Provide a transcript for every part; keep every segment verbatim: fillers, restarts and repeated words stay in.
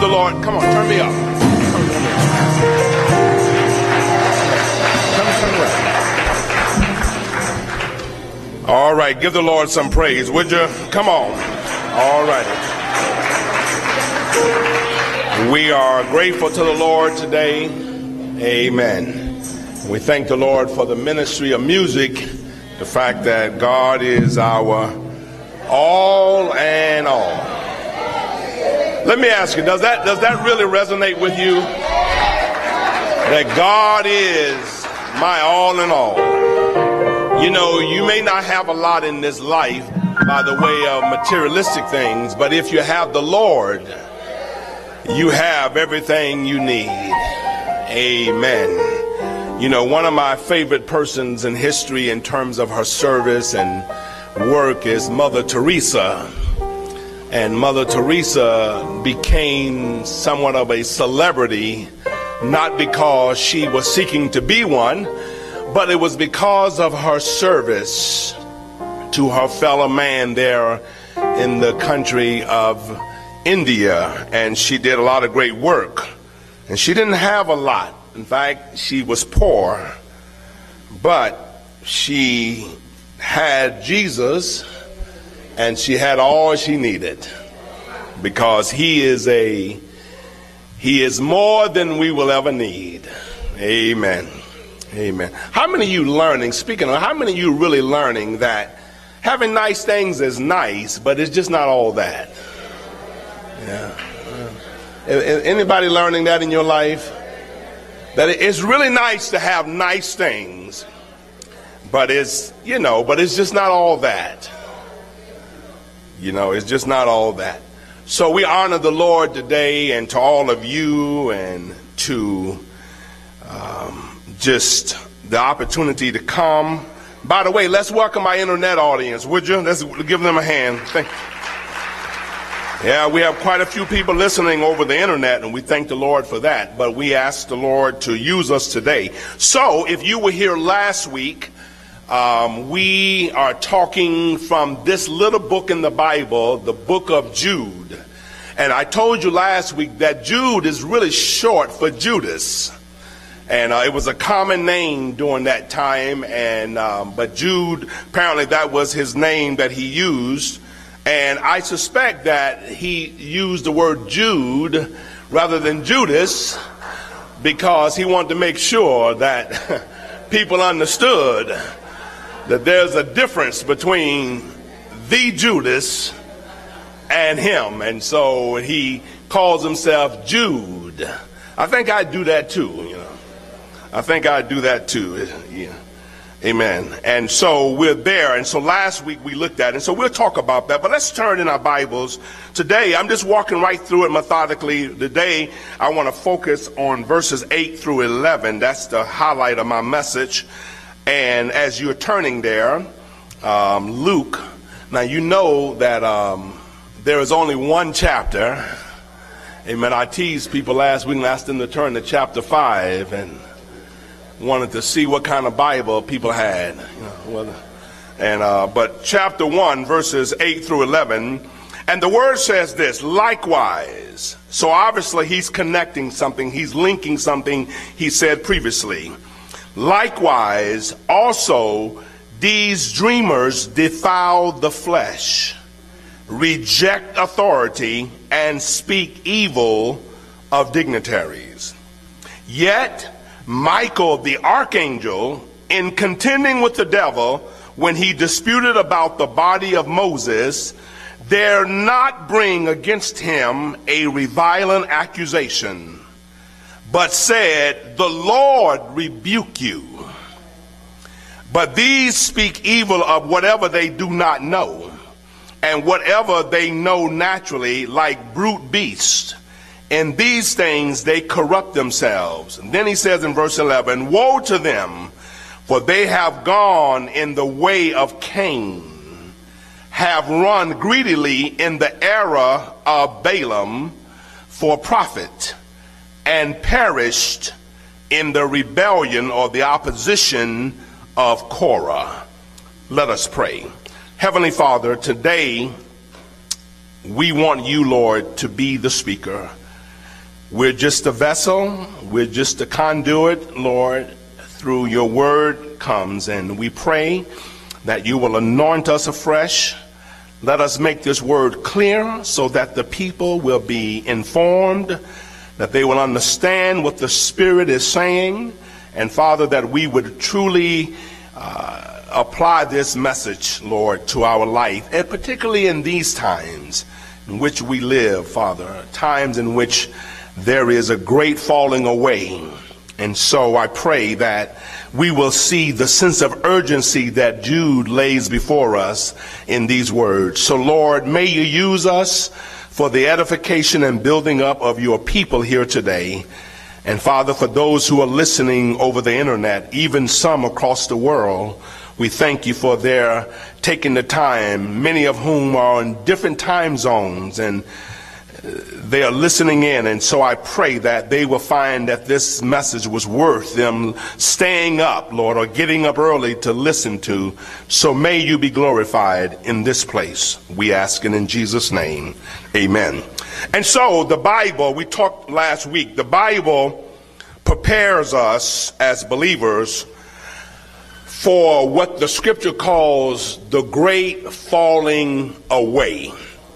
the Lord, come on, turn me up. Come, turn me up. Come, turn me up. All right, give the Lord some praise, would you? Come on. All righty. We are grateful to the Lord today. Amen. We thank the Lord for the ministry of music, the fact that God is our all and all. Let me ask you, does that does that really resonate with you? That God is my all in all. You know, you may not have a lot in this life by the way of materialistic things, but if you have the Lord, you have everything you need. Amen. You know, one of my favorite persons in history in terms of her service and work is Mother Teresa. And Mother Teresa became somewhat of a celebrity, not because she was seeking to be one, but it was because of her service to her fellow man there in the country of India. And she did a lot of great work. And she didn't have a lot. In fact, she was poor. But she had Jesus, and she had all she needed, because he is a he is more than we will ever need. Amen. Amen. How many of you learning, speaking of, how many of you really learning that having nice things is nice, but it's just not all that? Yeah. Uh, anybody learning that in your life? That it's really nice to have nice things, but it's, you know, but it's just not all that. You know, it's just not all that. So we honor the Lord today, and to all of you, and to um, just the opportunity to come. By the way, let's welcome our internet audience, would you? Let's give them a hand. Thank you. Yeah, we have quite a few people listening over the internet, and we thank the Lord for that. But we ask the Lord to use us today. So if you were here last week, Um, we are talking from this little book in the Bible, the book of Jude. And I told you last week that Jude is really short for Judas. And uh, it was a common name during that time. And um, but Jude, apparently that was his name that he used. And I suspect that he used the word Jude rather than Judas, because he wanted to make sure that people understood that there's a difference between the Judas and him. And so he calls himself Jude. I think I'd do that too, you know. I think I'd do that too. Yeah. Amen. And so we're there. And so last week we looked at it. And so we'll talk about that. But let's turn in our Bibles. Today, I'm just walking right through it methodically. Today, I want to focus on verses eight through eleven. That's the highlight of my message. And as you're turning there, um, Luke, now you know that um, there is only one chapter. Amen. I teased people last week and asked them to turn to chapter five, and wanted to see what kind of Bible people had. You know, well, and uh, but chapter one, verses eight through eleven, and the word says this: likewise. So obviously he's connecting something. He's linking something he said previously. Likewise, also, these dreamers defile the flesh, reject authority, and speak evil of dignitaries. Yet, Michael the archangel, in contending with the devil, when he disputed about the body of Moses, dare not bring against him a reviling accusation, but said, the Lord rebuke you. But these speak evil of whatever they do not know, and whatever they know naturally, like brute beasts. In these things they corrupt themselves. And then he says in verse eleven, woe to them, for they have gone in the way of Cain, have run greedily in the error of Balaam for profit, and perished in the rebellion or the opposition of Korah. Let us pray. Heavenly Father, today we want you, Lord, to be the speaker. We're just a vessel. We're just a conduit, Lord, through your word comes. And we pray that you will anoint us afresh. Let us make this word clear so that the people will be informed, that they will understand what the Spirit is saying. And Father, that we would truly uh, apply this message, Lord, to our life, and particularly in these times in which we live, Father, times in which there is a great falling away. And so I pray that we will see the sense of urgency that Jude lays before us in these words. So Lord, may you use us for the edification and building up of your people here today. And Father, for those who are listening over the internet, even some across the world, we thank you for their taking the time, many of whom are in different time zones, and they are listening in. And so I pray that they will find that this message was worth them staying up, Lord, or getting up early to listen to. So may you be glorified in this place. We ask it in Jesus' name. Amen. And so the Bible, we talked last week, the Bible prepares us as believers for what the scripture calls the great falling away.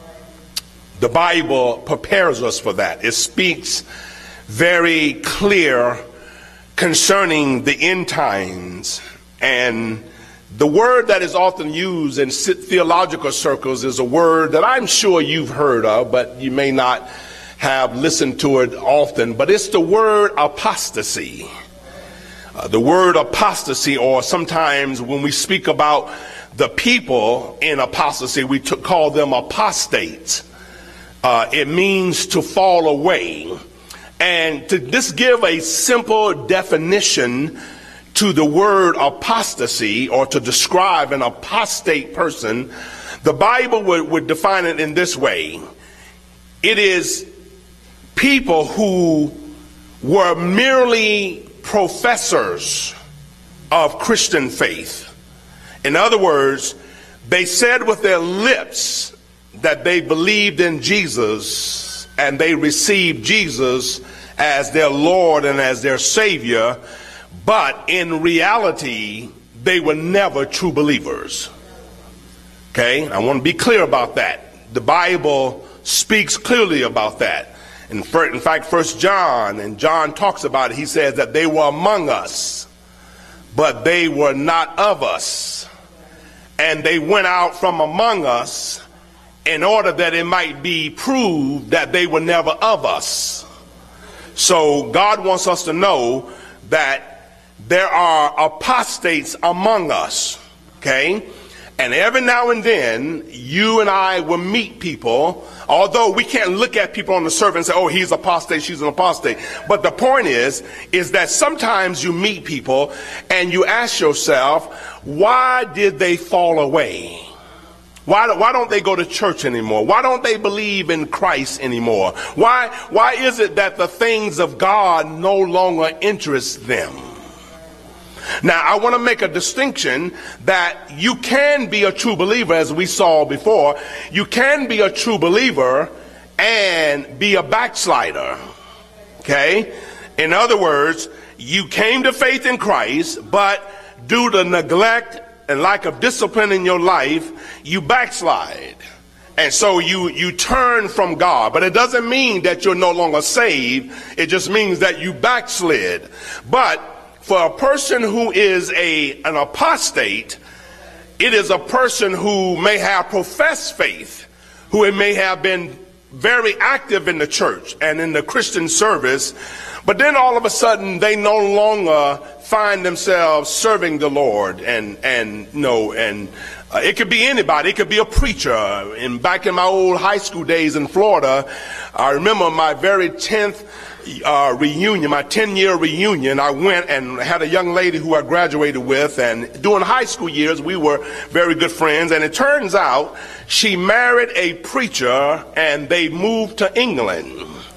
The Bible prepares us for that. It speaks very clear concerning the end times. And the word that is often used in theological circles is a word that I'm sure you've heard of, but you may not have listened to it often. But it's the word apostasy. Uh, the word apostasy, or sometimes when we speak about the people in apostasy, we t- call them apostates. Uh, it means to fall away. And to just give a simple definition to the word apostasy, or to describe an apostate person, the Bible would, would define it in this way. It is people who were merely professors of Christian faith. In other words, they said with their lips that they believed in Jesus and they received Jesus as their Lord and as their Savior, but in reality, they were never true believers. Okay, I want to be clear about that. The Bible speaks clearly about that. In, in fact, First John, and John talks about it, he says that they were among us, but they were not of us. And they went out from among us in order that it might be proved that they were never of us. So God wants us to know that there are apostates among us, okay? And every now and then, you and I will meet people, although we can't look at people on the surface and say, oh, he's apostate, she's an apostate. But the point is, is that sometimes you meet people and you ask yourself, why did they fall away? Why, why don't they go to church anymore? Why don't they believe in Christ anymore? Why, why is it that the things of God no longer interest them? Now, I want to make a distinction that you can be a true believer, as we saw before. You can be a true believer and be a backslider. Okay? In other words, you came to faith in Christ, but due to neglect and lack of discipline in your life, you backslide. And so you, you turn from God. But it doesn't mean that you're no longer saved. It just means that you backslid. But for a person who is a, an apostate, it is a person who may have professed faith, who may have been very active in the church and in the Christian service, but then all of a sudden they no longer find themselves serving the Lord. And, and no, and uh, it could be anybody. It could be a preacher. And back in my old high school days in Florida, I remember my very tenth Uh, reunion, my ten-year reunion. I went and had a young lady who I graduated with, and during high school years we were very good friends, and it turns out she married a preacher and they moved to England.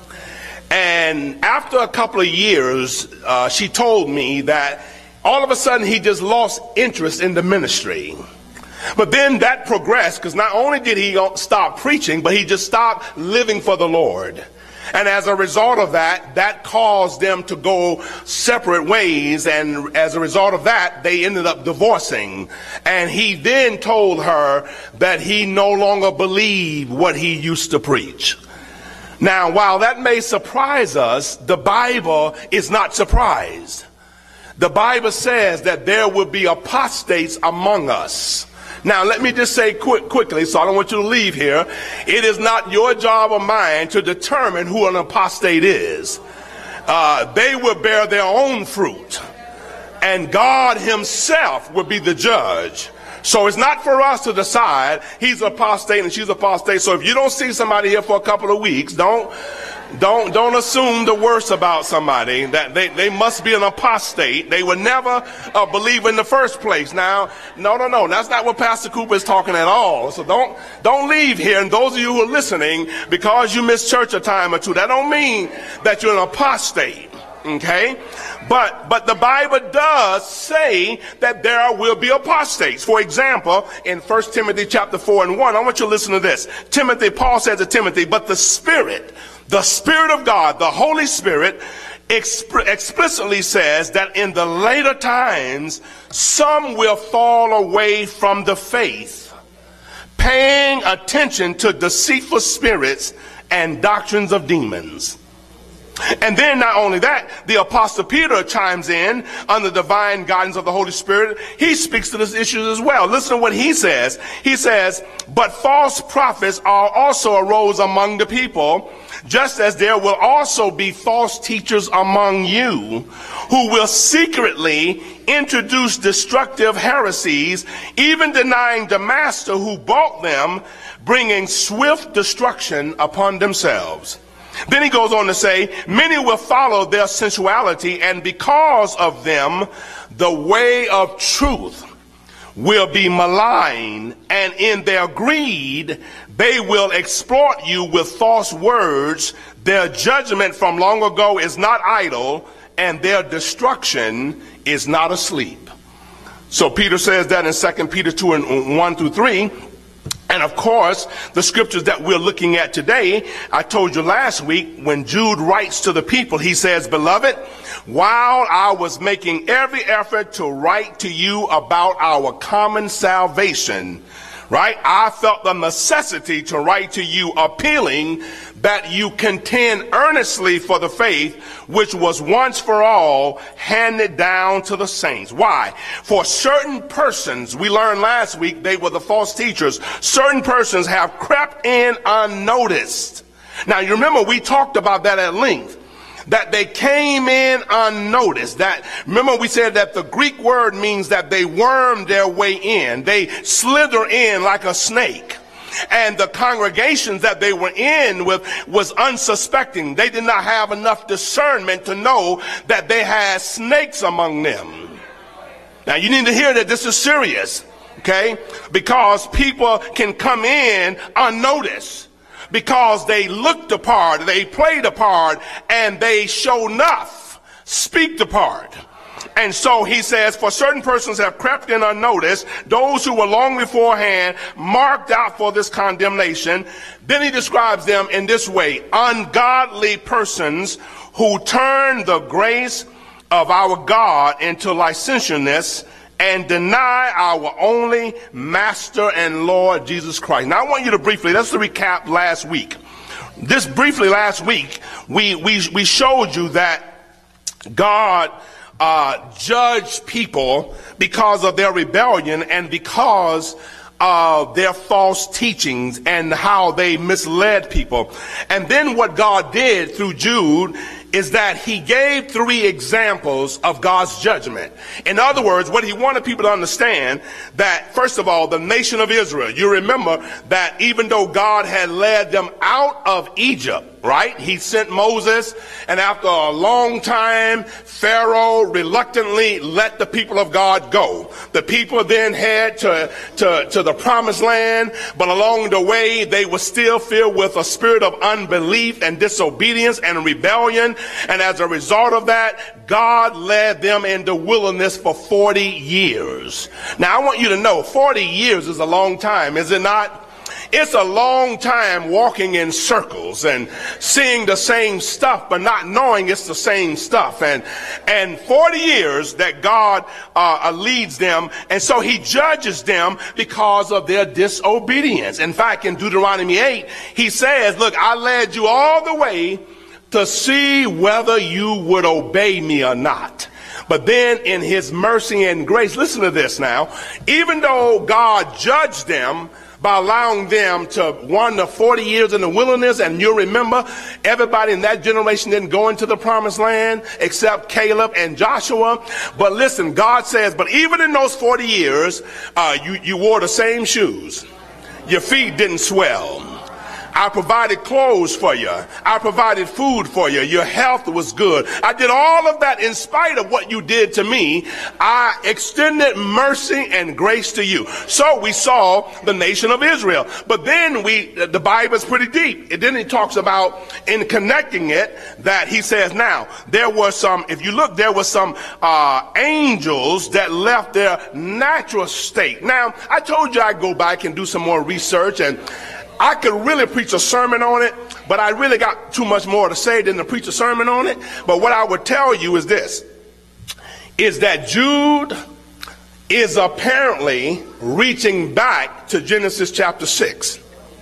And after a couple of years, uh, she told me that all of a sudden he just lost interest in the ministry. But then that progressed, because not only did he stop preaching, but he just stopped living for the Lord. And as a result of that, that caused them to go separate ways. And as a result of that, they ended up divorcing. And he then told her that he no longer believed what he used to preach. Now, while that may surprise us, the Bible is not surprised. The Bible says that there will be apostates among us. Now, let me just say quick, quickly, so I don't want you to leave here. It is not your job or mine to determine who an apostate is. Uh, they will bear their own fruit, and God himself will be the judge. So it's not for us to decide he's apostate and she's apostate. So if you don't see somebody here for a couple of weeks, don't Don't don't assume the worst about somebody, that they, they must be an apostate. They would never uh, believe in the first place. Now, no, no, no. That's not what Pastor Cooper is talking at all. So don't don't leave here. And those of you who are listening, because you missed church a time or two, that don't mean that you're an apostate. Okay? But but the Bible does say that there will be apostates. For example, in First Timothy chapter four and one, I want you to listen to this. Timothy, Paul says to Timothy, but the Spirit, the Spirit of God, the Holy Spirit, exp- explicitly says that in the later times, some will fall away from the faith, paying attention to deceitful spirits and doctrines of demons. And then not only that, the Apostle Peter chimes in under the divine guidance of the Holy Spirit. He speaks to this issue as well. Listen to what he says. He says, but false prophets are also arose among the people, just as there will also be false teachers among you who will secretly introduce destructive heresies, even denying the master who bought them, bringing swift destruction upon themselves. Then he goes on to say, many will follow their sensuality, and because of them, the way of truth will be maligned, and in their greed, they will exploit you with false words. Their judgment from long ago is not idle, and their destruction is not asleep. So Peter says that in Second Peter two and one through three. And of course, the scriptures that we're looking at today, I told you last week, when Jude writes to the people, he says, beloved, while I was making every effort to write to you about our common salvation, right, I felt the necessity to write to you appealing that you contend earnestly for the faith which was once for all handed down to the saints. Why? For certain persons, we learned last week, they were the false teachers. Certain persons have crept in unnoticed. Now, you remember we talked about that at length, that they came in unnoticed. That, remember we said that the Greek word means that they wormed their way in. They slither in like a snake. And the congregations that they were in with was unsuspecting. They did not have enough discernment to know that they had snakes among them. Now you need to hear that this is serious, okay? Because people can come in unnoticed because they looked the part, they played the part, and they show enough speak the part. And so he says, for certain persons have crept in unnoticed, those who were long beforehand marked out for this condemnation. Then he describes them in this way: ungodly persons who turn the grace of our God into licentiousness and deny our only Master and Lord Jesus Christ. Now I want you to briefly, let's recap last week. This briefly last week, we, we, we showed you that God Uh, judge people because of their rebellion and because of their false teachings and how they misled people. And then what God did through Jude is that he gave three examples of God's judgment. In other words, what he wanted people to understand, that first of all, the nation of Israel, you remember that even though God had led them out of Egypt, right? He sent Moses, and after a long time, Pharaoh reluctantly let the people of God go. The people then head to, to, to the promised land, but along the way, they were still filled with a spirit of unbelief and disobedience and rebellion. And as a result of that, God led them in the wilderness for forty years. Now, I want you to know, forty years is a long time, is it not? it's a long time walking in circles and seeing the same stuff, but not knowing it's the same stuff. And, and forty years that God uh, leads them. And so he judges them because of their disobedience. In fact, in Deuteronomy eight, he says, look, I led you all the way to see whether you would obey me or not. But then in his mercy and grace, listen to this now, even though God judged them by allowing them to wander forty years in the wilderness, and you'll remember everybody in that generation didn't go into the promised land except Caleb and Joshua. But listen, God says, but even in those forty years, uh, you, you wore the same shoes. Your feet didn't swell. I provided clothes for you. I provided food for you. Your health was good. I did all of that in spite of what you did to me. I extended mercy and grace to you. So we saw the nation of Israel. But then we, the Bible is pretty deep. And then he talks about, in connecting it, that he says, now, there were some, if you look, there were some uh, angels that left their natural state. Now, I told you I'd go back and do some more research, and I could really preach a sermon on it, but I really got too much more to say than to preach a sermon on it. But what I would tell you is this, is that Jude is apparently reaching back to Genesis chapter six.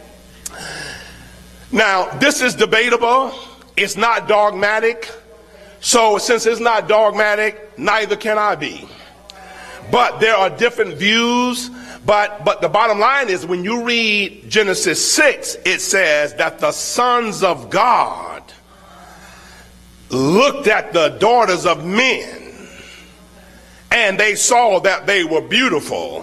Now, this is debatable. It's not dogmatic. So since it's not dogmatic, neither can I be. But there are different views. But but the bottom line is, when you read Genesis six, it says that the sons of God looked at the daughters of men, and they saw that they were beautiful,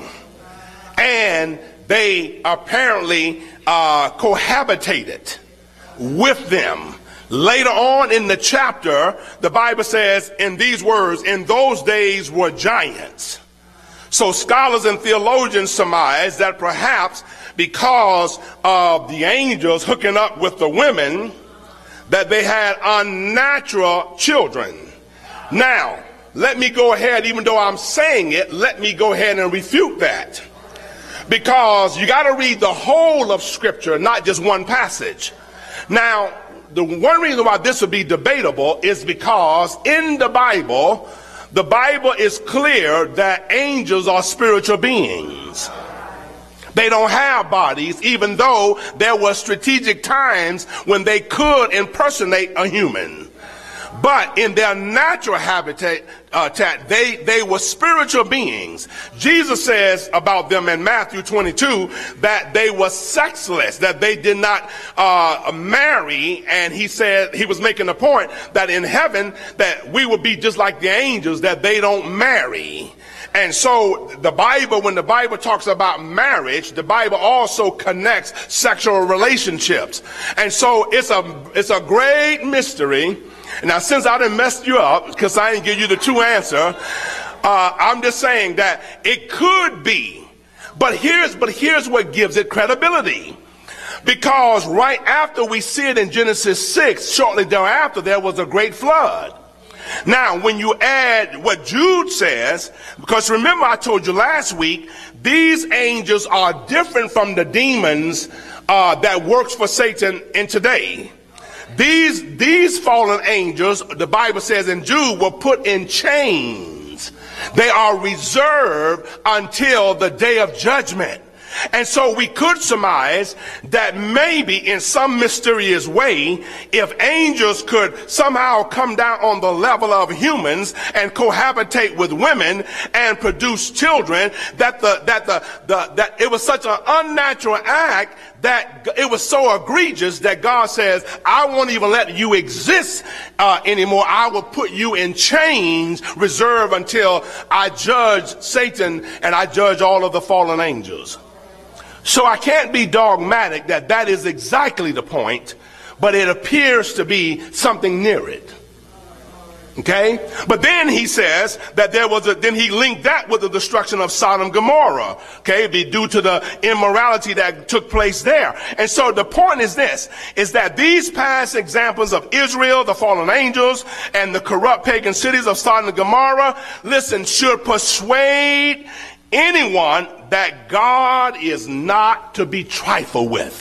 and they apparently uh, cohabitated with them. Later on in the chapter, the Bible says in these words, in those days were giants. So scholars and theologians surmise that perhaps because of the angels hooking up with the women, that they had unnatural children. Now, let me go ahead, even though I'm saying it, let me go ahead and refute that. Because you got to read the whole of Scripture, not just one passage. Now, the one reason why this would be debatable is because in the Bible, the Bible is clear that angels are spiritual beings. They don't have bodies, even though there were strategic times when they could impersonate a human. But in their natural habitat, uh, they, they were spiritual beings. Jesus says about them in Matthew twenty-two that they were sexless, that they did not uh, marry. And he said, he was making a point that in heaven that we would be just like the angels, that they don't marry. And so the Bible, when the Bible talks about marriage, the Bible also connects sexual relationships. And so it's a, it's a great mystery. Now, since I done messed you up, because I didn't give you the true answer, uh, I'm just saying that it could be. But here's, but here's what gives it credibility. Because right after we see it in Genesis six, shortly thereafter, there was a great flood. Now, when you add what Jude says, because remember I told you last week, these angels are different from the demons uh, that works for Satan in today. These, these fallen angels, the Bible says in Jude, were put in chains. They are reserved until the day of judgment. And so we could surmise that maybe in some mysterious way, if angels could somehow come down on the level of humans and cohabitate with women and produce children, that the that the, the that it was such an unnatural act that it was so egregious that God says, I won't even let you exist uh, anymore. I will put you in chains reserved until I judge Satan and I judge all of the fallen angels. So I can't be dogmatic that that is exactly the point, but it appears to be something near it. Okay? But then he says that there was a, then he linked that with the destruction of Sodom and Gomorrah. Okay? It'd be due to the immorality that took place there. And so the point is this, is that these past examples of Israel, the fallen angels, and the corrupt pagan cities of Sodom and Gomorrah, listen, should persuade anyone that God is not to be trifled with.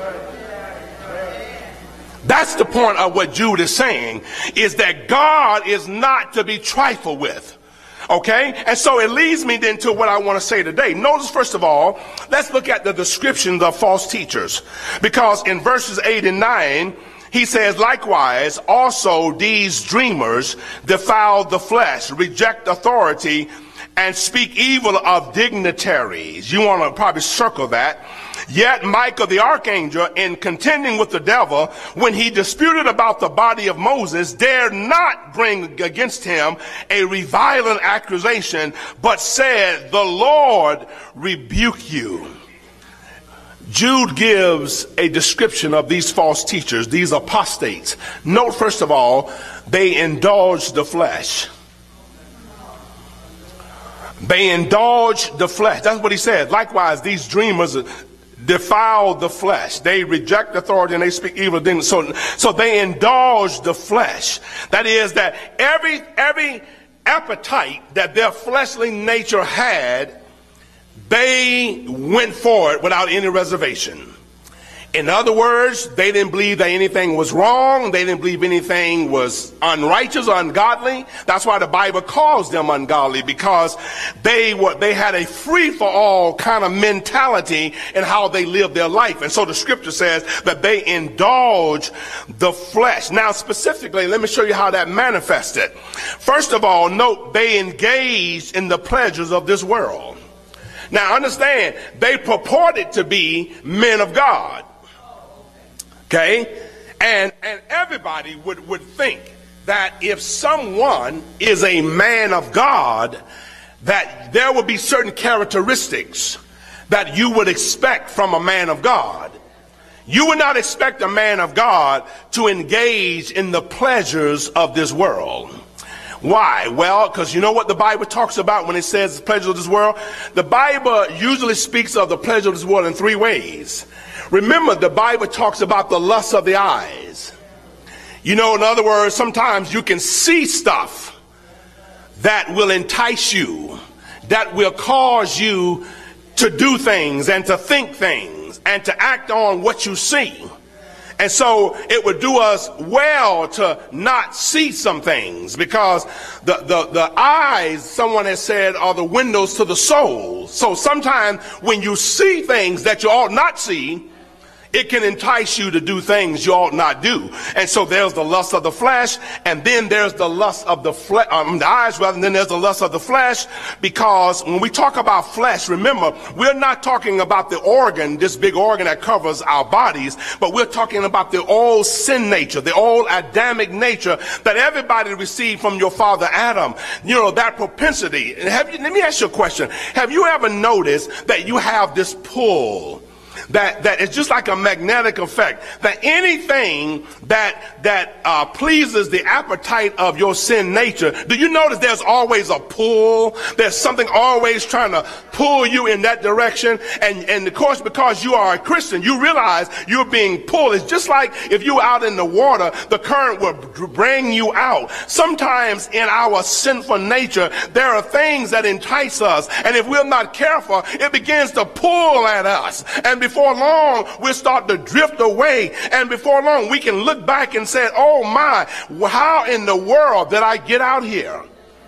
That's the point of what Jude is saying, is that God is not to be trifled with. Okay? And so it leads me then to what I want to say today. Notice, first of all, let's look at the descriptions of false teachers. Because in verses eight and nine, he says, likewise, also these dreamers defile the flesh, reject authority, and speak evil of dignitaries. You want to probably circle that. Yet Michael the archangel, in contending with the devil, when he disputed about the body of Moses, dared not bring against him a reviling accusation, but said, the Lord rebuke you. Jude gives a description of these false teachers, these apostates. Note, first of all, they indulge the flesh. They indulge the flesh. That's what he said. Likewise, these dreamers defile the flesh. They reject authority and they speak evil things. So, so they indulge the flesh. That is, that every, every appetite that their fleshly nature had, they went for it without any reservation. In other words, they didn't believe that anything was wrong. They didn't believe anything was unrighteous or ungodly. That's why the Bible calls them ungodly, because they were, they had a free-for-all kind of mentality in how they lived their life. And so the scripture says that they indulge the flesh. Now, specifically, let me show you how that manifested. First of all, note, they engaged in the pleasures of this world. Now, understand, they purported to be men of God. Okay? And, and everybody would, would think that if someone is a man of God, that there would be certain characteristics that you would expect from a man of God. You would not expect a man of God to engage in the pleasures of this world. Why? Well, because you know what the Bible talks about when it says the pleasure of this world? The Bible usually speaks of the pleasure of this world in three ways. Remember, the Bible talks about the lust of the eyes. You know, in other words, sometimes you can see stuff that will entice you, that will cause you to do things and to think things and to act on what you see. And so it would do us well to not see some things, because the, the, the eyes, someone has said, are the windows to the soul. So sometimes when you see things that you ought not see, it can entice you to do things you ought not do. And so there's the lust of the flesh, and then there's the lust of the flesh, um, the eyes rather, and then there's the lust of the flesh, because when we talk about flesh, remember, we're not talking about the organ, this big organ that covers our bodies, but we're talking about the old sin nature, the old Adamic nature that everybody received from your father Adam. You know, that propensity. And have you, let me ask you a question. Have you ever noticed that you have this pull? That, that is just like a magnetic effect, that anything that, that uh, pleases the appetite of your sin nature, do you notice there's always a pull? There's something always trying to pull you in that direction. And, and of course, because you are a Christian, you realize you're being pulled. It's just like if you were out in the water, the current will bring you out. Sometimes in our sinful nature, there are things that entice us. And if we're not careful, it begins to pull at us. And before long, we'll start to drift away. And before long, we can look back and say, oh my, how in the world did I get out here?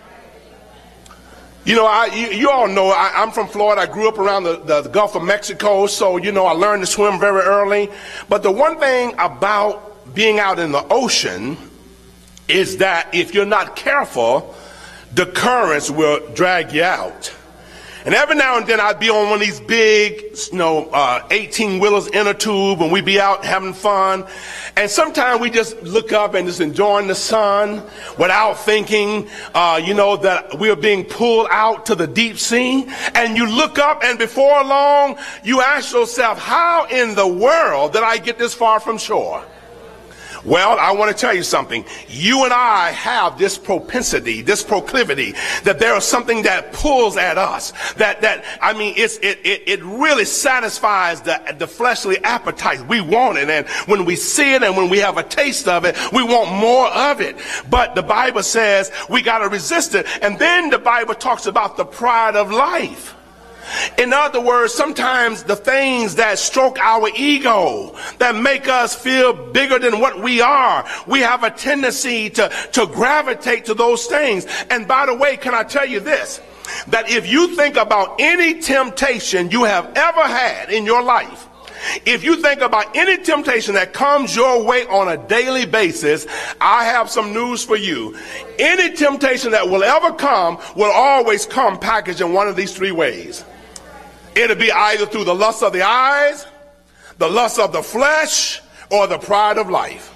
You know, I, you, you all know I, I'm from Florida. I grew up around the, the, the Gulf of Mexico. So, you know, I learned to swim very early. But the one thing about being out in the ocean is that if you're not careful, the currents will drag you out. And every now and then I'd be on one of these big, you know, uh, eighteen wheelers in a tube, and we'd be out having fun. And sometimes we just look up and just enjoying the sun without thinking, uh, you know, that we're being pulled out to the deep sea. And you look up, and before long, you ask yourself, how in the world did I get this far from shore? Well, I want to tell you something. You and I have this propensity, this proclivity, that there is something that pulls at us. That, that I mean, it's, it, it, it really satisfies the, the fleshly appetite. We want it. And when we see it and when we have a taste of it, we want more of it. But the Bible says we got to resist it. And then the Bible talks about the pride of life. In other words, sometimes the things that stroke our ego, that make us feel bigger than what we are, we have a tendency to, to gravitate to those things. And by the way, can I tell you this? That if you think about any temptation you have ever had in your life, if you think about any temptation that comes your way on a daily basis, I have some news for you. Any temptation that will ever come will always come packaged in one of these three ways. It'll be either through the lust of the eyes, the lust of the flesh, or the pride of life.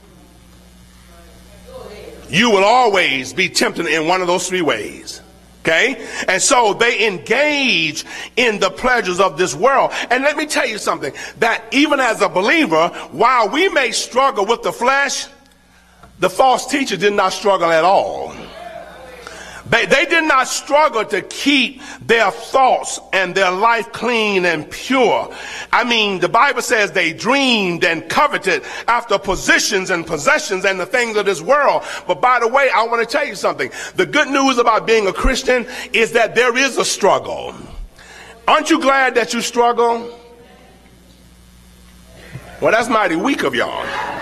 You will always be tempted in one of those three ways. Okay? And so they engage in the pleasures of this world. And let me tell you something, that even as a believer, while we may struggle with the flesh, the false teacher did not struggle at all. They, they did not struggle to keep their thoughts and their life clean and pure. I mean, the Bible says they dreamed and coveted after positions and possessions and the things of this world. But by the way, I want to tell you something. The good news about being a Christian is that there is a struggle. Aren't you glad that you struggle? Well, that's mighty weak of y'all.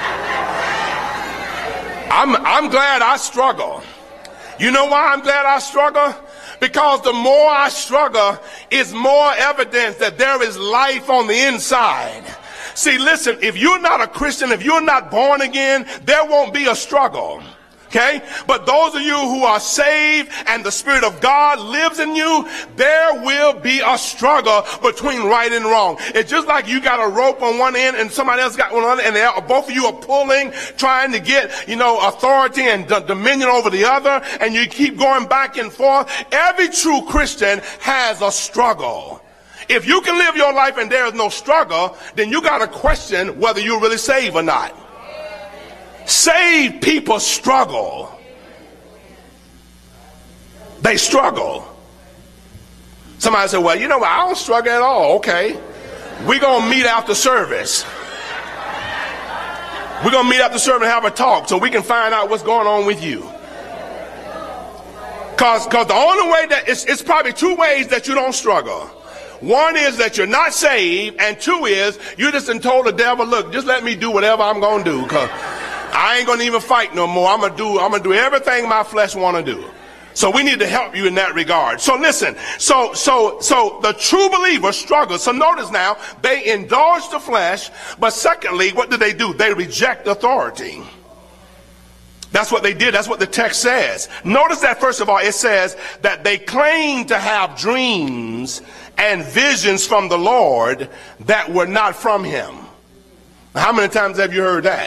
I'm, I'm glad I struggle. You know why I'm glad I struggle? Because the more I struggle, it's more evidence that there is life on the inside. See, listen, if you're not a Christian, if you're not born again, there won't be a struggle. Okay? But those of you who are saved and the Spirit of God lives in you, there will be a struggle between right and wrong. It's just like you got a rope on one end and somebody else got one on the other, and they are, both of you are pulling, trying to get, you know, authority and d- dominion over the other, and you keep going back and forth. Every true Christian has a struggle. If you can live your life and there is no struggle, then you got to question whether you're really saved or not. Saved people struggle. They struggle. Somebody said, well, you know what? I don't struggle at all. Okay. We're going to meet after service. We're going to meet after service and have a talk so we can find out what's going on with you. Because because the only way that it's, it's probably two ways that you don't struggle. One is that you're not saved, and two is you just done told the devil, look, just let me do whatever I'm going to do, because I ain't going to even fight no more. I'm going to do, I'm going to do everything my flesh want to do. So we need to help you in that regard. So listen, so, so, so the true believer struggles. So notice now, they indulge the flesh, but secondly, what do they do? They reject authority. That's what they did. That's what the text says. Notice that first of all, it says that they claim to have dreams and visions from the Lord that were not from him. How many times have you heard that?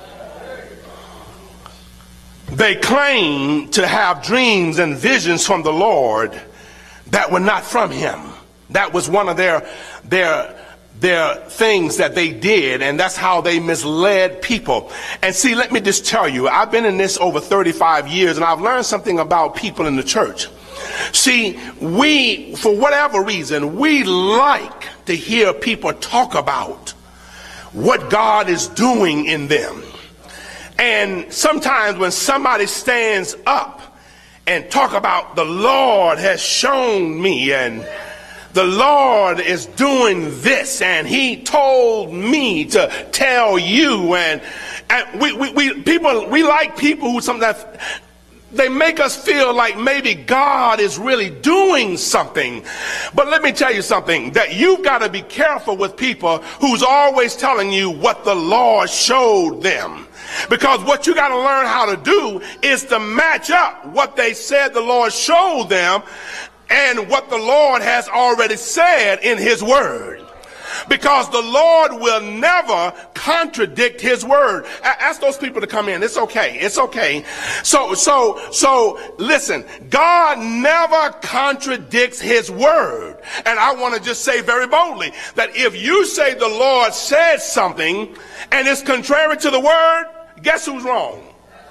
They claim to have dreams and visions from the Lord that were not from him. That was one of their, their, their things that they did, and that's how they misled people. And see, let me just tell you, I've been in this over thirty-five years, and I've learned something about people in the church. See, we, for whatever reason, we like to hear people talk about what God is doing in them. And sometimes when somebody stands up and talk about the Lord has shown me, and the Lord is doing this, and he told me to tell you, and, and we, we, we people, we like people who sometimes they make us feel like maybe God is really doing something. But let me tell you something, that you've got to be careful with people who's always telling you what the Lord showed them. Because what you got to learn how to do is to match up what they said the Lord showed them and what the Lord has already said in his word. Because the Lord will never contradict his word. Ask those people to come in. It's okay. It's okay. So, so, so listen, God never contradicts his word. And I want to just say very boldly that if you say the Lord said something and it's contrary to the word, guess who's wrong?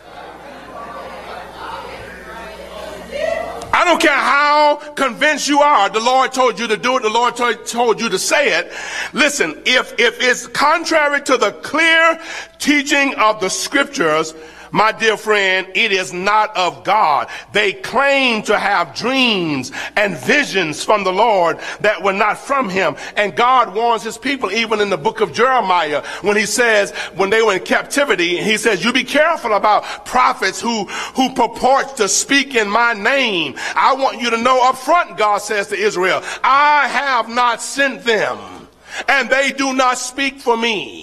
I don't care how convinced you are. The Lord told you to do it. The Lord to- told you to say it. Listen, if, if it's contrary to the clear teaching of the scriptures, my dear friend, it is not of God. They claim to have dreams and visions from the Lord that were not from him. And God warns his people, even in the book of Jeremiah, when he says, when they were in captivity, he says, you be careful about prophets who, who purport to speak in my name. I want you to know up front, God says to Israel, I have not sent them, and they do not speak for me.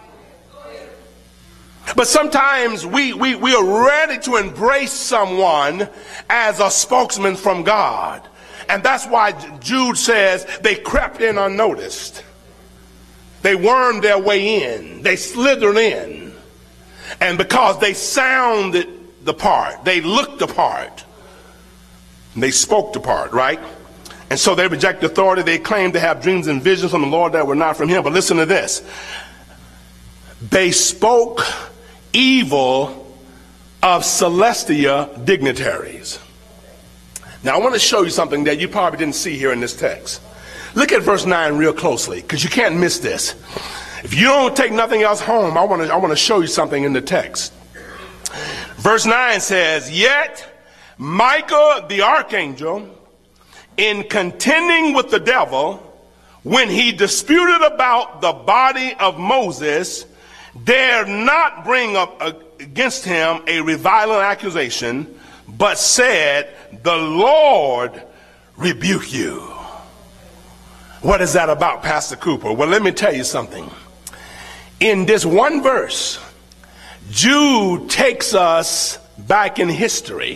But sometimes we, we, we are ready to embrace someone as a spokesman from God. And that's why Jude says they crept in unnoticed. They wormed their way in. They slithered in. And because they sounded the part, they looked the part, they spoke the part, right? And so they reject authority. They claim to have dreams and visions from the Lord that were not from him. But listen to this. They spoke evil of celestial dignitaries. Now I want to show you something that you probably didn't see here in this text. Look at verse nine real closely, because you can't miss this. If you don't take nothing else home, I want to I want to show you something in the text. Verse nine says, yet Michael the archangel, in contending with the devil, when he disputed about the body of Moses, dare not bring up against him a reviling accusation, but said, the Lord rebuke you. What is that about, Pastor Cooper? Well, let me tell you something. In this one verse, Jude takes us back in history.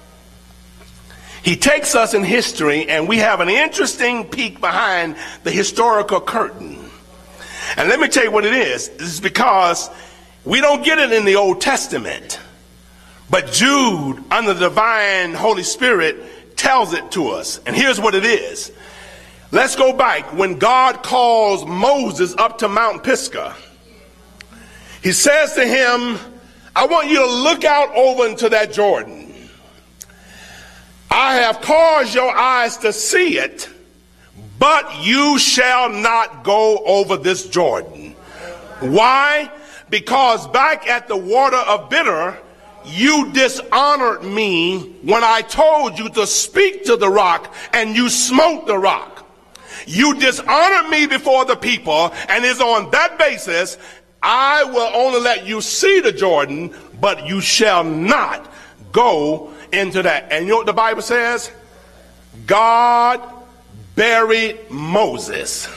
He takes us in history, and we have an interesting peek behind the historical curtain. And let me tell you what it is. This is because we don't get it in the Old Testament. But Jude, under the divine Holy Spirit, tells it to us. And here's what it is. Let's go back. When God calls Moses up to Mount Pisgah, he says to him, I want you to look out over into that Jordan. I have caused your eyes to see it, but you shall not go over this Jordan. Why? Because back at the water of Bitter, you dishonored me when I told you to speak to the rock, and you smote the rock. You dishonored me before the people, and it's on that basis I will only let you see the Jordan, but you shall not go into that. And you know what the Bible says? God buried Moses.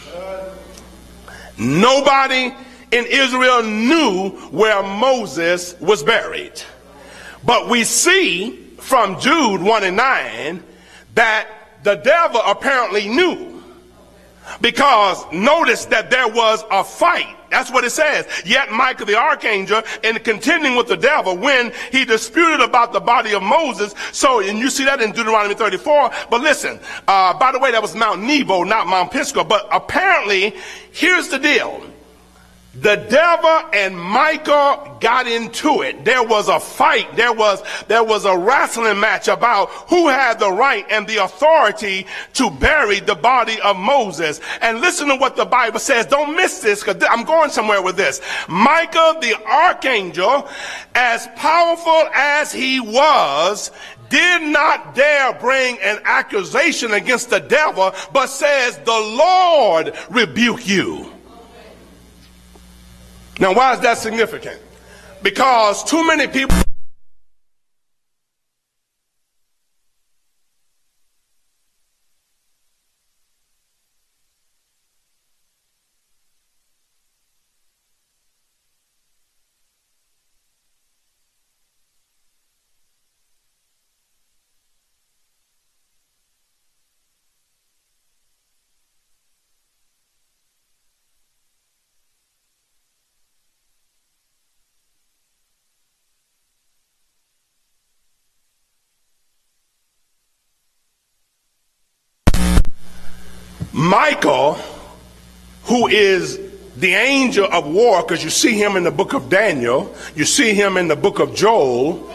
Nobody in Israel knew where Moses was buried. But we see from Jude one and nine that the devil apparently knew, because notice that there was a fight. That's what it says. Yet Michael the archangel, in contending with the devil, when he disputed about the body of Moses. So, and you see that in Deuteronomy thirty-four. But listen, uh, by the way, that was Mount Nebo, not Mount Pisgah. But apparently, here's the deal. The devil and Michael got into it. There was a fight. There was, there was a wrestling match about who had the right and the authority to bury the body of Moses. And listen to what the Bible says. Don't miss this, because I'm going somewhere with this. Michael the archangel, as powerful as he was, did not dare bring an accusation against the devil, but says, the Lord rebuke you. Now, why is that significant? Because too many people Michael, who is the angel of war, because you see him in the book of Daniel, you see him in the book of Joel,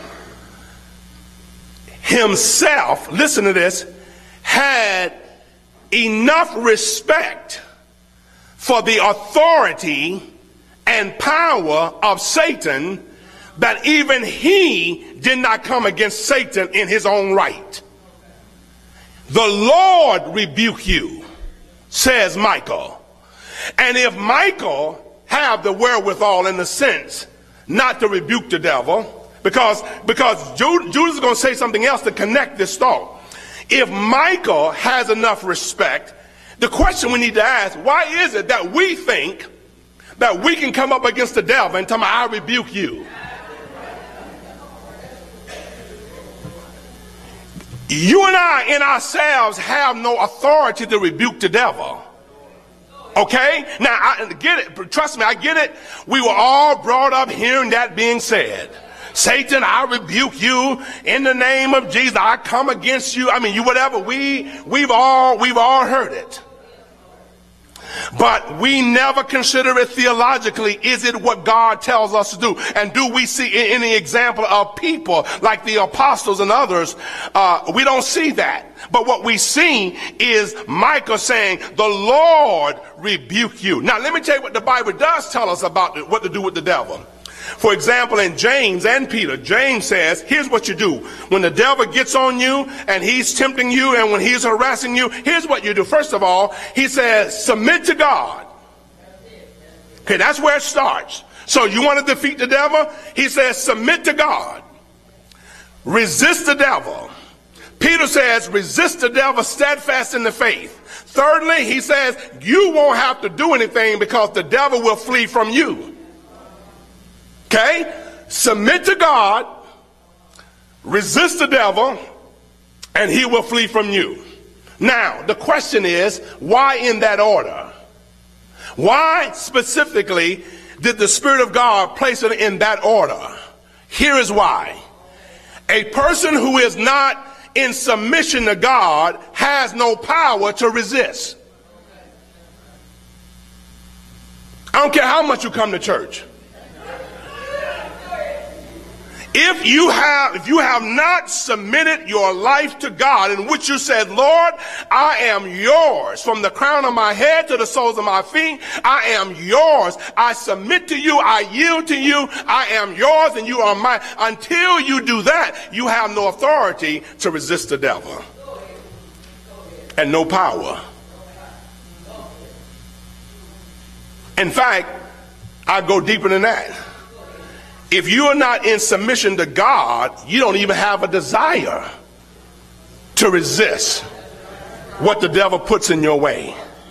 himself, listen to this, had enough respect for the authority and power of Satan that even he did not come against Satan in his own right. The Lord rebuke you, says Michael. And if Michael have the wherewithal, in the sense, not to rebuke the devil, because, because Judas is going to say something else to connect this thought. If Michael has enough respect, the question we need to ask, why is it that we think that we can come up against the devil and tell him, I rebuke you? You and I in ourselves have no authority to rebuke the devil. Okay? Now, I get it. Trust me, I get it. We were all brought up hearing that being said. Satan, I rebuke you in the name of Jesus. I come against you. I mean, you whatever. We, we've all, we've all heard it. But we never consider it theologically. Is it what God tells us to do? And do we see any example of people like the apostles and others? Uh, we don't see that. But what we see is Micah saying, the Lord rebuke you. Now, let me tell you what the Bible does tell us about what to do with the devil. For example, in James and Peter, James says, here's what you do. When the devil gets on you and he's tempting you and when he's harassing you, here's what you do. First of all, he says, submit to God. Okay, that's where it starts. So you want to defeat the devil? He says, submit to God. Resist the devil. Peter says, resist the devil steadfast in the faith. Thirdly, he says, you won't have to do anything because the devil will flee from you. Okay? Submit to God, resist the devil, and he will flee from you. Now, the question is, why in that order? Why specifically did the Spirit of God place it in that order? Here is why. A person who is not in submission to God has no power to resist. I don't care how much you come to church. If you have, if you have not submitted your life to God, in which you said, Lord, I am yours, from the crown of my head to the soles of my feet, I am yours. I submit to you. I yield to you. I am yours and you are mine. Until you do that, you have no authority to resist the devil and no power. In fact, I go deeper than that. If you are not in submission to God, you don't even have a desire to resist what the devil puts in your way.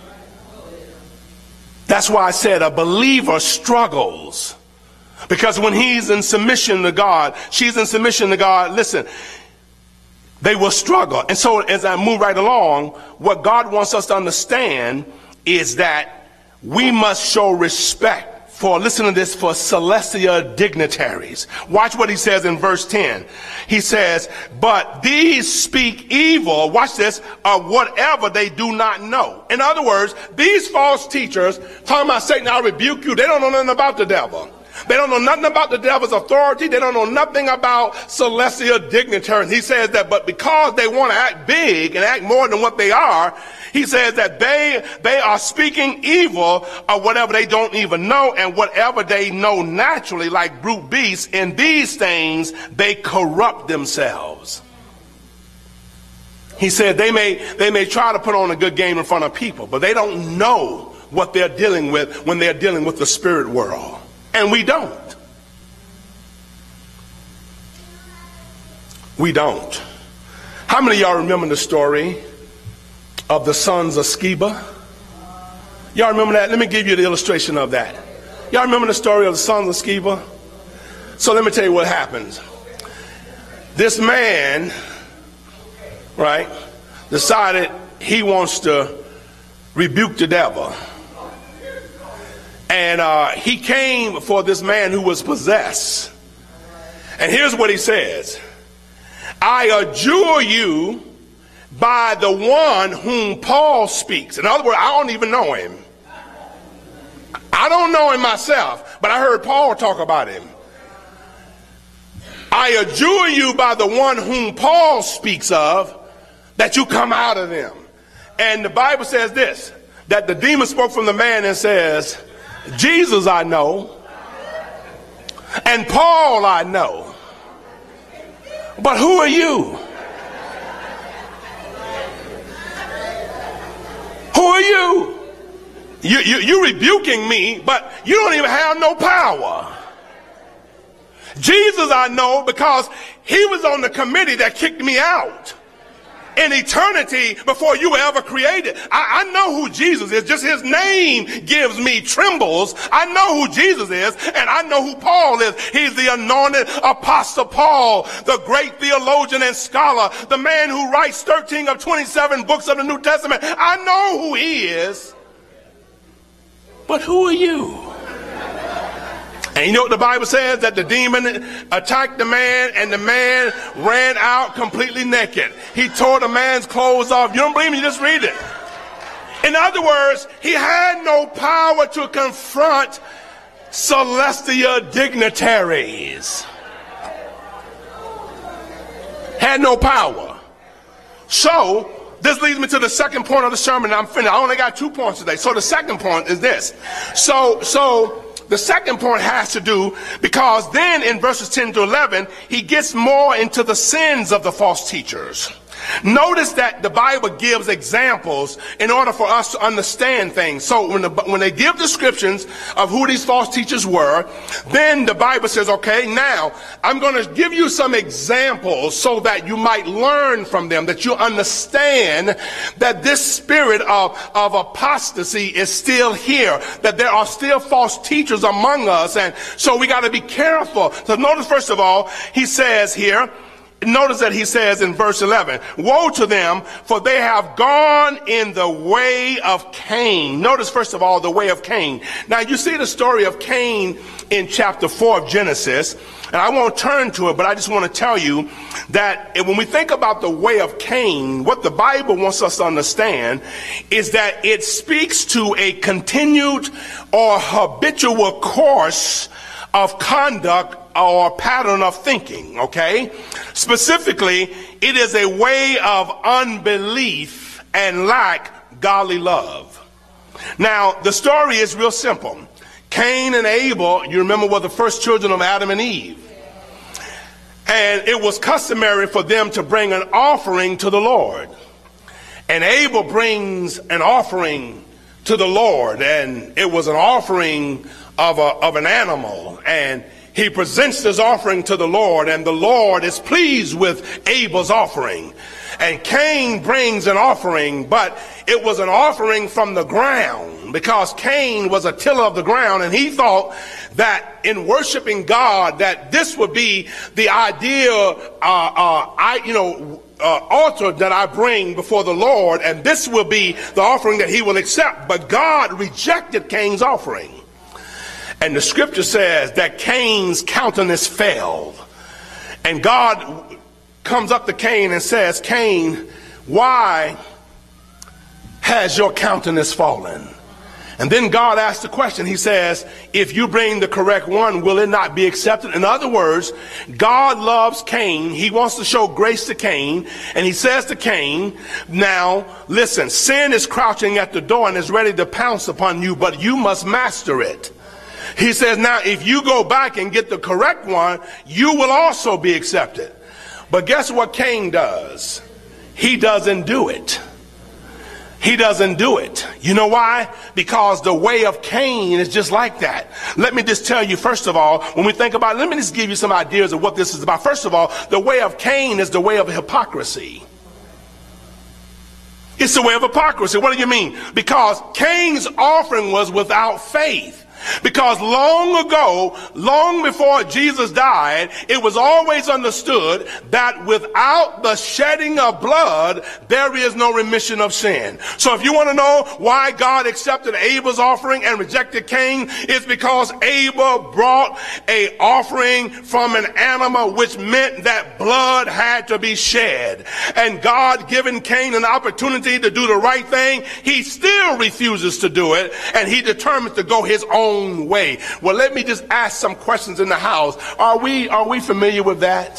That's why I said a believer struggles. Because when he's in submission to God, she's in submission to God, listen, they will struggle. And so as I move right along, what God wants us to understand is that we must show respect for, listen to this, for celestial dignitaries. Watch what he says in verse ten. He says, but these speak evil, watch this, of whatever they do not know. In other words, these false teachers, talking about Satan, I rebuke you, they don't know nothing about the devil. They don't know nothing about the devil's authority. They don't know nothing about celestial dignitaries. He says that, but because they want to act big and act more than what they are, he says that they, they are speaking evil of whatever they don't even know and whatever they know naturally, like brute beasts. In these things, they corrupt themselves. He said they may, they may try to put on a good game in front of people, but they don't know what they're dealing with when they're dealing with the spirit world. And we don't. We don't. How many of y'all remember the story of the sons of Sceva? Y'all remember that? Let me give you the illustration of that. Y'all remember the story of the sons of Sceva? So let me tell you what happens. This man, right, decided he wants to rebuke the devil. And uh, he came for this man who was possessed. And here's what he says. I adjure you by the one whom Paul speaks. In other words, I don't even know him. I don't know him myself, but I heard Paul talk about him. I adjure you by the one whom Paul speaks of, that you come out of them. And the Bible says this, that the demon spoke from the man and says, Jesus I know, And Paul I know. But who are you? Who are you? You, you? You're rebuking me, but you don't even have no power. Jesus I know because he was on the committee that kicked me out in eternity before you were ever created. I, I know who Jesus is. Just his name gives me trembles. I know who Jesus is, and I know who Paul is. He's the anointed apostle Paul, the great theologian and scholar, the man who writes thirteen of twenty-seven books of the New Testament. I know who he is. But who are you? And you know what the Bible says? That the demon attacked the man and the man ran out completely naked. He tore the man's clothes off. You don't believe me? Just read it. In other words, he had no power to confront celestial dignitaries. Had no power. So, this leads me to the second point of the sermon. I'm finished. I only got two points today. So the second point is this. So, so, the second point has to do, because then in verses ten to eleven, he gets more into the sins of the false teachers. Notice that the Bible gives examples in order for us to understand things. So when, the, when they give descriptions of who these false teachers were, then the Bible says, okay, now I'm going to give you some examples so that you might learn from them, that you understand that this spirit of, of apostasy is still here, that there are still false teachers among us. And so we got to be careful. So notice, first of all, he says here, notice that he says in verse eleven, woe to them, for they have gone in the way of Cain. Notice, first of all, the way of Cain. Now, you see the story of Cain in chapter four of Genesis, and I won't turn to it, but I just want to tell you that when we think about the way of Cain, what the Bible wants us to understand is that it speaks to a continued or habitual course of conduct or pattern of thinking, okay? Specifically, it is a way of unbelief and lack godly love. Now, the story is real simple. Cain and Abel, you remember, were the first children of Adam and Eve. And it was customary for them to bring an offering to the Lord. And Abel brings an offering to the Lord, and it was an offering of, a, of an animal, and he presents this offering to the Lord, and the Lord is pleased with Abel's offering. And Cain brings an offering, but it was an offering from the ground, because Cain was a tiller of the ground, and he thought that in worshiping God, that this would be the ideal, uh, uh, I, you know, uh, altar that I bring before the Lord, and this will be the offering that he will accept. But God rejected Cain's offering. And the scripture says that Cain's countenance fell. And God comes up to Cain and says, Cain, why has your countenance fallen? And then God asks the question. He says, if you bring the correct one, will it not be accepted? In other words, God loves Cain. He wants to show grace to Cain. And he says to Cain, now, listen, sin is crouching at the door and is ready to pounce upon you, but you must master it. He says, now, if you go back and get the correct one, you will also be accepted. But guess what Cain does? He doesn't do it. He doesn't do it. You know why? Because the way of Cain is just like that. Let me just tell you, first of all, when we think about it, let me just give you some ideas of what this is about. First of all, the way of Cain is the way of hypocrisy. It's the way of hypocrisy. What do you mean? Because Cain's offering was without faith. Because long ago, long before Jesus died, it was always understood that without the shedding of blood, there is no remission of sin. So if you want to know why God accepted Abel's offering and rejected Cain, it's because Abel brought an offering from an animal, which meant that blood had to be shed. And God, given Cain an opportunity to do the right thing, he still refuses to do it, and he determines to go his own way. Well, let me just ask some questions in the house. Are we are we familiar with that?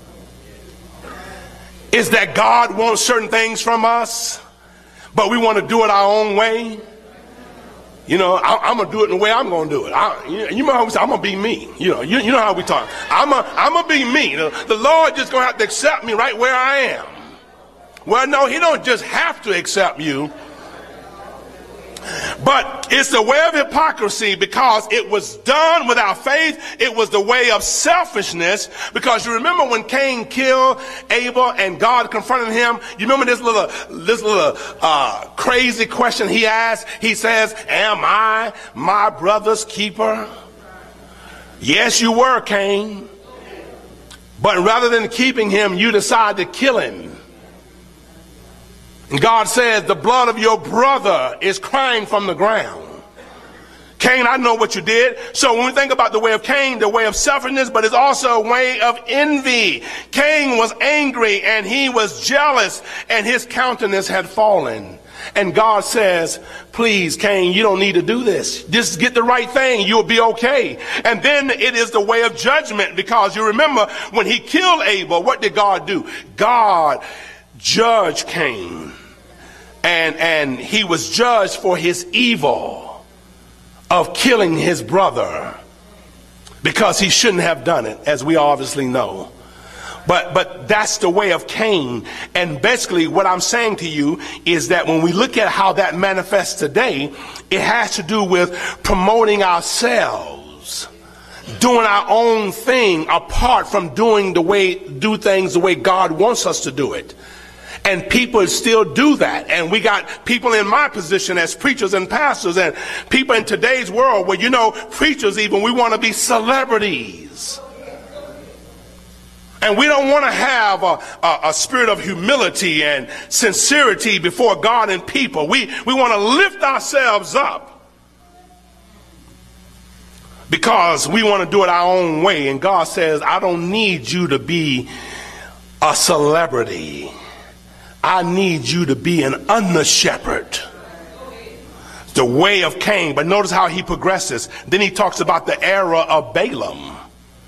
Is that God wants certain things from us, but we want to do it our own way? You know, I, I'm going to do it the way I'm going to do it. I, you, you know how we say, I'm going to be me. You know, you, you know how we talk. I'm going I'm to be me. The, the Lord just going to have to accept me right where I am. Well, no, he don't just have to accept you. But it's the way of hypocrisy because it was done without faith. It was the way of selfishness because you remember when Cain killed Abel and God confronted him. You remember this little, this little uh, crazy question he asked? He says, am I my brother's keeper? Yes, you were, Cain. But rather than keeping him, you decided to kill him. And God says, the blood of your brother is crying from the ground. Cain, I know what you did. So when we think about the way of Cain, the way of selfishness, but it's also a way of envy. Cain was angry and he was jealous and his countenance had fallen. And God says, please, Cain, you don't need to do this. Just get the right thing. You'll be okay. And then it is the way of judgment because you remember when he killed Abel, what did God do? God judged Cain, and and he was judged for his evil of killing his brother because he shouldn't have done it, as we obviously know. But but that's the way of Cain. And basically what I'm saying to you is that when we look at how that manifests today, it has to do with promoting ourselves, doing our own thing apart from doing the way do things the way God wants us to do it. And people still do that. And we got people in my position as preachers and pastors and people in today's world where, you know, preachers even, we want to be celebrities. And we don't want to have a, a, a spirit of humility and sincerity before God and people. We, we want to lift ourselves up because we want to do it our own way. And God says, I don't need you to be a celebrity. I need you to be an under-shepherd. The way of Cain. But notice how he progresses. Then he talks about the era of Balaam.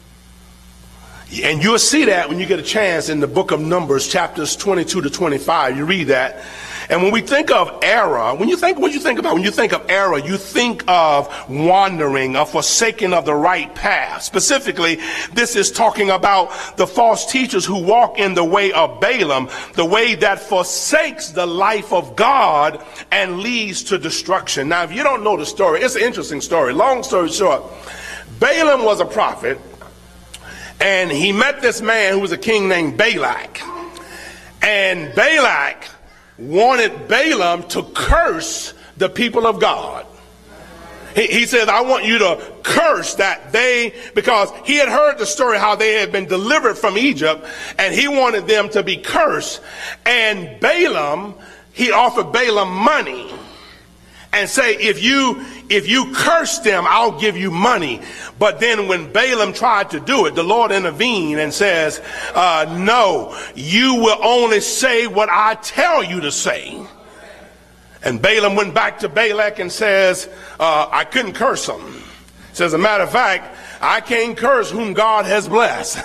And you'll see that when you get a chance in the book of Numbers, chapters twenty-two to twenty-five. You read that. And when we think of era, when you think, what you think about when you think of era, you think of wandering, of forsaking of the right path. Specifically, this is talking about the false teachers who walk in the way of Balaam, the way that forsakes the life of God and leads to destruction. Now, if you don't know the story, it's an interesting story. Long story short, Balaam was a prophet, and he met this man who was a king named Balak. And Balak wanted Balaam to curse the people of God. He, he says, I want you to curse that they, because he had heard the story how they had been delivered from Egypt, and he wanted them to be cursed. And Balaam, he offered Balaam money and say, if you if you curse them, I'll give you money. But then when Balaam tried to do it, the Lord intervened and says, uh, no, you will only say what I tell you to say. And Balaam went back to Balak and says, uh, I couldn't curse him. Says, as a matter of fact, I can't curse whom God has blessed.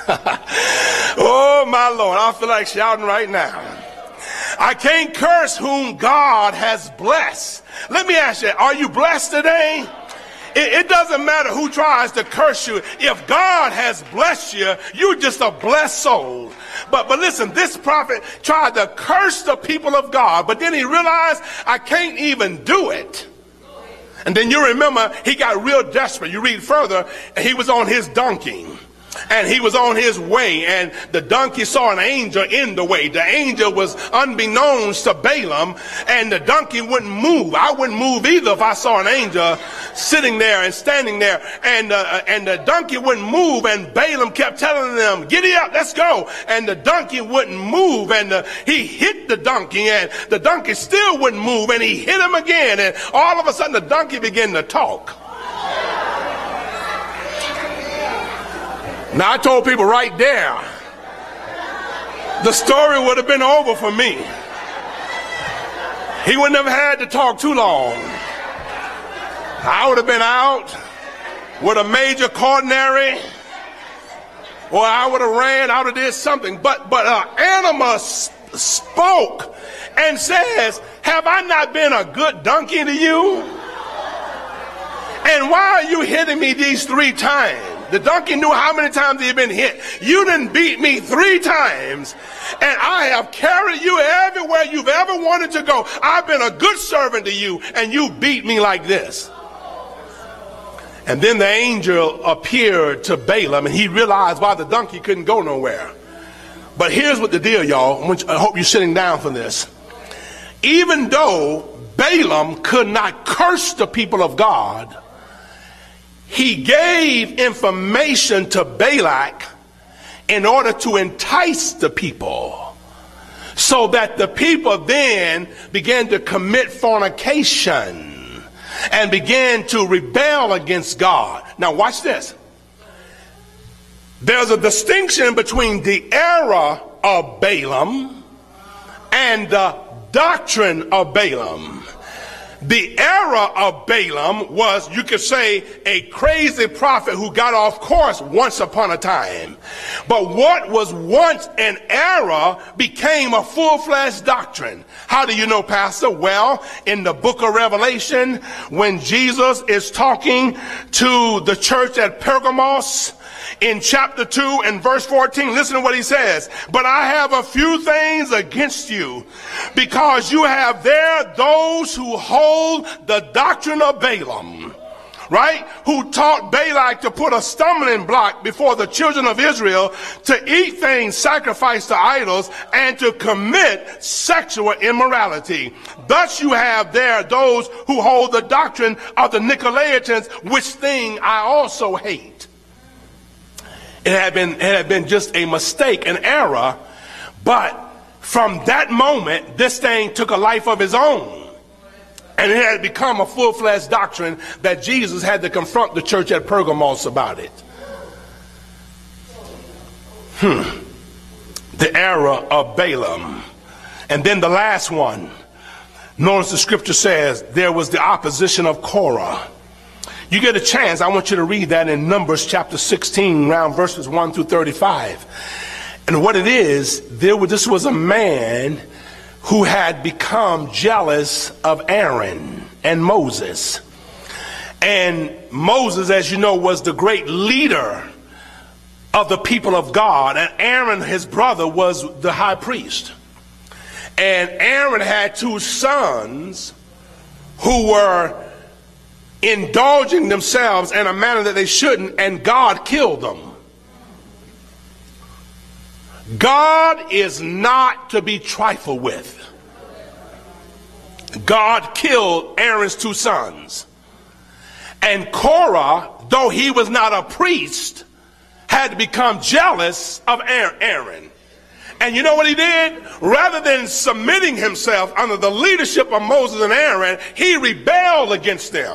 Oh, my Lord, I feel like shouting right now. I can't curse whom God has blessed. Let me ask you, are you blessed today? It, it doesn't matter who tries to curse you. If God has blessed you, you're just a blessed soul. But, but listen, this prophet tried to curse the people of God, but then he realized, I can't even do it. And then you remember, he got real desperate. You read further, he was on his donkey. And he was on his way, and the donkey saw an angel in the way. The angel was unbeknownst to Balaam, and the donkey wouldn't move. I wouldn't move either if I saw an angel sitting there and standing there, and uh, and the donkey wouldn't move. And Balaam kept telling them, "Giddy up, let's go." And the donkey wouldn't move, and uh, he hit the donkey, and the donkey still wouldn't move, and he hit him again, and all of a sudden the donkey began to talk. Now, I told people right there, the story would have been over for me. He would never had to talk too long. I would have been out with a major coronary, or I would have ran, I would have did something. But, but an animal spoke and says, have I not been a good donkey to you? And why are you hitting me these three times? The donkey knew how many times he had been hit. You didn't beat me three times, and I have carried you everywhere you've ever wanted to go. I've been a good servant to you, and you beat me like this. And then the angel appeared to Balaam, and he realized why the donkey couldn't go nowhere. But here's what the deal, y'all. I hope you're sitting down for this. Even though Balaam could not curse the people of God, he gave information to Balak in order to entice the people, so that the people then began to commit fornication and began to rebel against God. Now watch this. There's a distinction between the error of Balaam and the doctrine of Balaam. The error of Balaam was, you could say, a crazy prophet who got off course once upon a time. But what was once an error became a full-fledged doctrine. How do you know, Pastor? Well, in the book of Revelation, when Jesus is talking to the church at Pergamos, in chapter two and verse fourteen, listen to what he says. But I have a few things against you, because you have there those who hold the doctrine of Balaam, right? Who taught Balak to put a stumbling block before the children of Israel to eat things sacrificed to idols and to commit sexual immorality. Thus you have there those who hold the doctrine of the Nicolaitans, which thing I also hate. It had been, it had been just a mistake, an error, but from that moment, this thing took a life of its own. And it had become a full-fledged doctrine that Jesus had to confront the church at Pergamos about it. Hmm. The error of Balaam. And then the last one. Notice the scripture says there was the opposition of Korah. You get a chance, I want you to read that in Numbers chapter sixteen, around verses one through thirty-five. And what it is, there was, this was a man who had become jealous of Aaron and Moses. And Moses, as you know, was the great leader of the people of God. And Aaron, his brother, was the high priest. And Aaron had two sons who were indulging themselves in a manner that they shouldn't, and God killed them. God is not to be trifled with. God killed Aaron's two sons. And Korah, though he was not a priest, had to become jealous of Aaron. And you know what he did? Rather than submitting himself under the leadership of Moses and Aaron, he rebelled against them.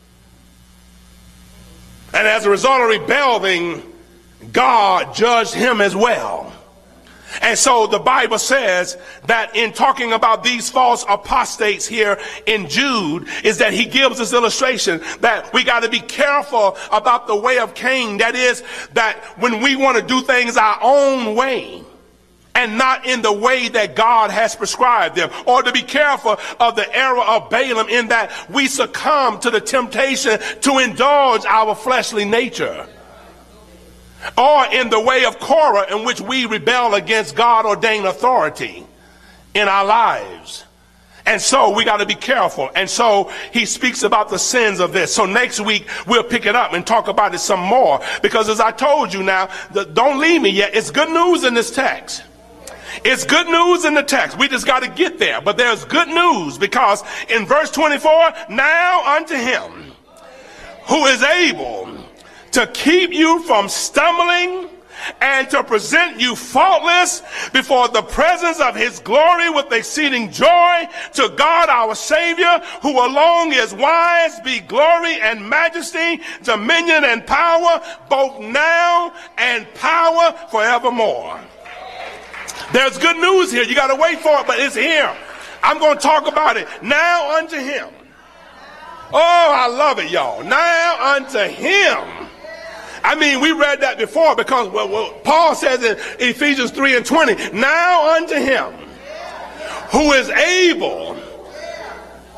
And as a result of rebelling, God judged him as well. And so the Bible says that in talking about these false apostates here in Jude, is that he gives this illustration that we got to be careful about the way of Cain. That is, that when we want to do things our own way, and not in the way that God has prescribed them. Or to be careful of the error of Balaam, in that we succumb to the temptation to indulge our fleshly nature. Or in the way of Korah, in which we rebel against God-ordained authority in our lives. And so we got to be careful. And so he speaks about the sins of this. So next week we'll pick it up and talk about it some more. Because as I told you now, the, don't leave me yet. It's good news in this text. It's good news in the text. We just got to get there. But there's good news, because in verse twenty-four, now unto him who is able to keep you from stumbling and to present you faultless before the presence of his glory with exceeding joy, to God our Savior, who alone is wise, be glory and majesty, dominion and power, both now and power forevermore. There's good news here. You got to wait for it, but it's here. I'm going to talk about it. Now unto him. Oh, I love it, y'all. Now unto him. I mean, we read that before, because well, well, Paul says in Ephesians three and twenty, now unto him who is able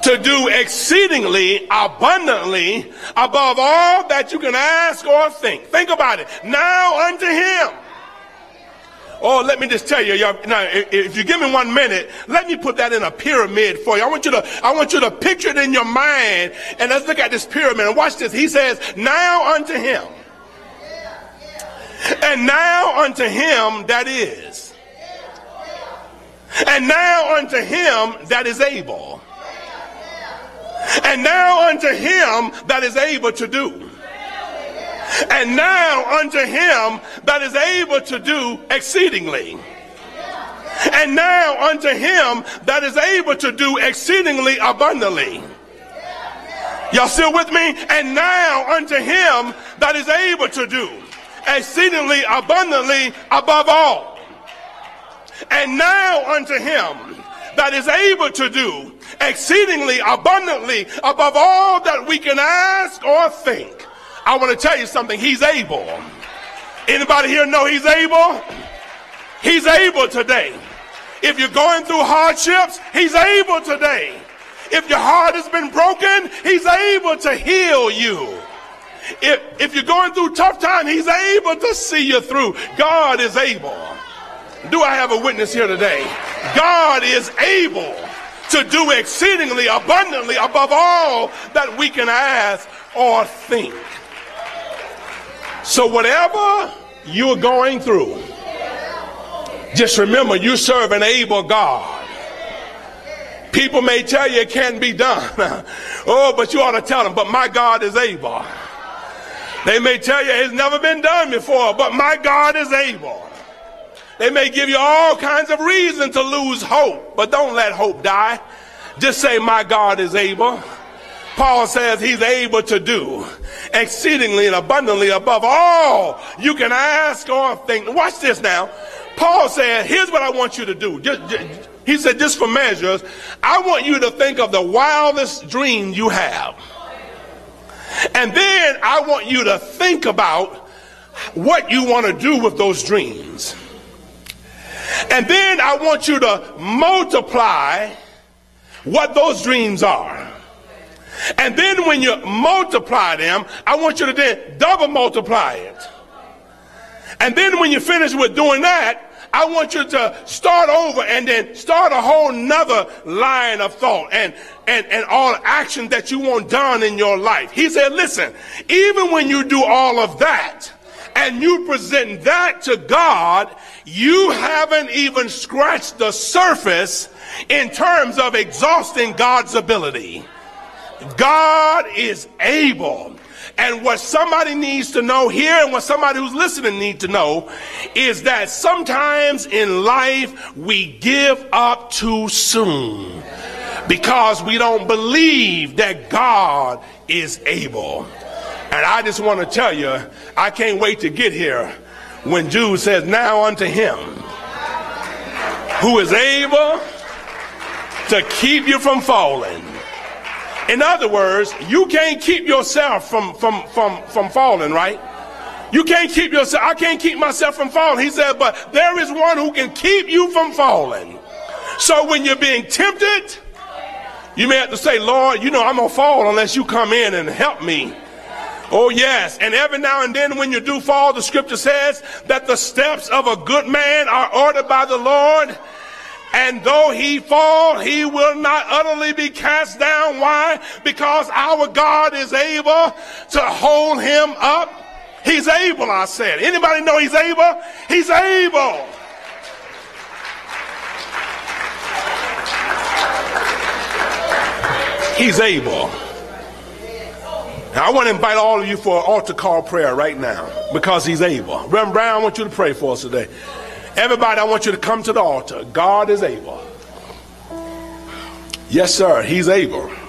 to do exceedingly abundantly above all that you can ask or think. Think about it. Now unto him. Oh, let me just tell you, y'all, now, if you give me one minute, let me put that in a pyramid for you. I want you to, I want you to picture it in your mind, and let's look at this pyramid. And watch this. He says, now unto him. And now unto him that is. And now unto him that is able. And now unto him that is able to do. And now unto him that is able to do exceedingly. And now unto him that is able to do exceedingly abundantly. Y'all still with me? And now unto him that is able to do exceedingly abundantly above all. And now unto him that is able to do exceedingly abundantly above all that we can ask or think. I want to tell you something. He's able. Anybody here know he's able? He's able today. If you're going through hardships, he's able today. If your heart has been broken, he's able to heal you. If, if you're going through tough times, he's able to see you through. God is able. Do I have a witness here today? God is able to do exceedingly abundantly above all that we can ask or think. So whatever you're going through, just remember you serve an able God. People may tell you it can't be done. Oh, but you ought to tell them, but my God is able. They may tell you it's never been done before, but my God is able. They may give you all kinds of reason to lose hope, but don't let hope die. Just say, my God is able. Paul says he's able to do exceedingly and abundantly above all you can ask or think. Watch this now. Paul said, here's what I want you to do. Just, just, he said, just for measures, I want you to think of the wildest dream you have. And then I want you to think about what you want to do with those dreams. And then I want you to multiply what those dreams are. And then when you multiply them, I want you to then double multiply it. And then when you finish with doing that, I want you to start over and then start a whole nother line of thought and, and, and all action that you want done in your life. He said, listen, even when you do all of that and you present that to God, you haven't even scratched the surface in terms of exhausting God's ability. God is able. And what somebody needs to know here and what somebody who's listening needs to know is that sometimes in life we give up too soon because we don't believe that God is able. And I just want to tell you, I can't wait to get here when Jude says, now unto him who is able to keep you from falling. In other words, you can't keep yourself from, from, from, from falling, right? You can't keep yourself. I can't keep myself from falling. He said, but there is one who can keep you from falling. So when you're being tempted, you may have to say, Lord, you know, I'm going to fall unless you come in and help me. Oh, yes. And every now and then when you do fall, the scripture says that the steps of a good man are ordered by the Lord. And though he fall, he will not utterly be cast down. Why? Because our God is able to hold him up. He's able, I said. Anybody know he's able? He's able. He's able. Now, I want to invite all of you for an altar call prayer right now because he's able. Reverend Brown, I want you to pray for us today. Everybody, I want you to come to the altar. God is able. Yes, sir. He's able.